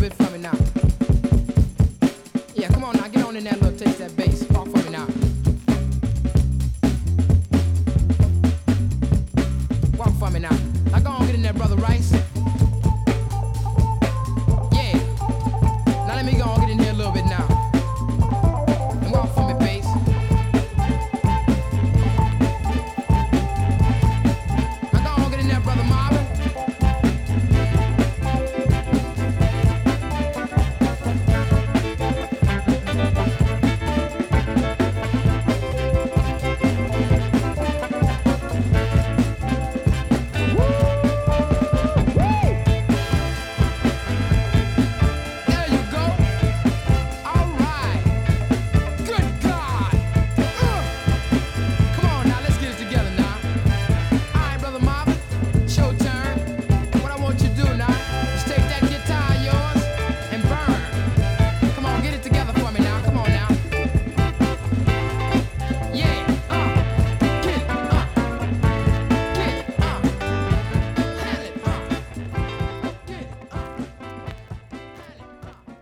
bit for me now. Yeah, come on now, get on in that little taste that bass. Walk for me now. Walk for me now. Now go on, get in there, Brother Rice.